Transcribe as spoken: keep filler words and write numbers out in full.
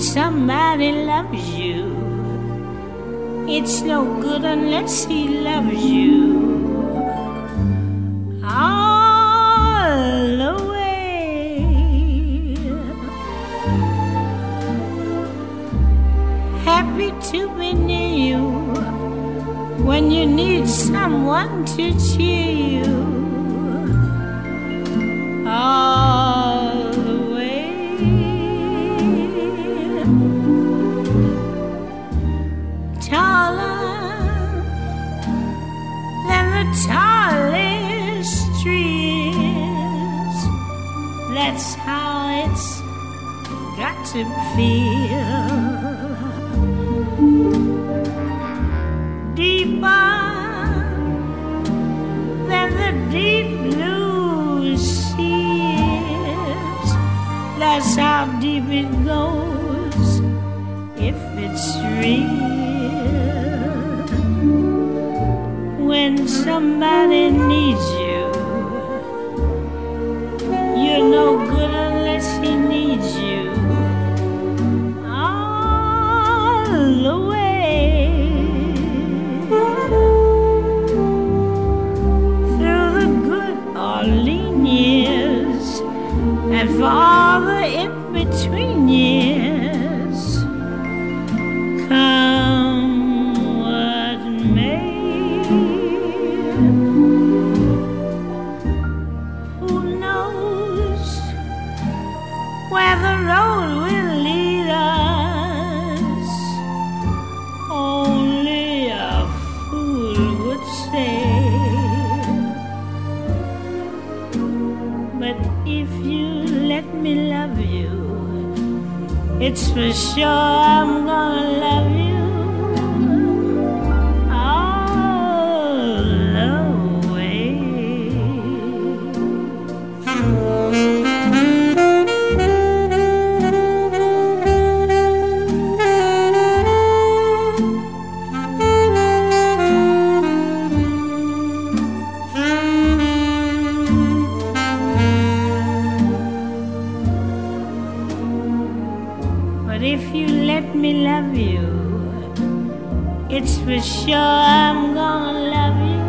somebody loves you, it's no good unless he loves you all the way. Happy to be near you when you need someone to cheer you all the way. Taller than the tallest trees, that's how it's got to feel. Deeper than the deep blue seas, that's how deep it goes if it's real. When somebody needs you, you're no good unless he needs you all the way. And for all the in-between years, come what may. Who knows where the road will lead us? Only a fool would say. But if you let me love you, it's for sure I'm gonna love you all the way. But if you let me love you, it's for sure I'm gonna love you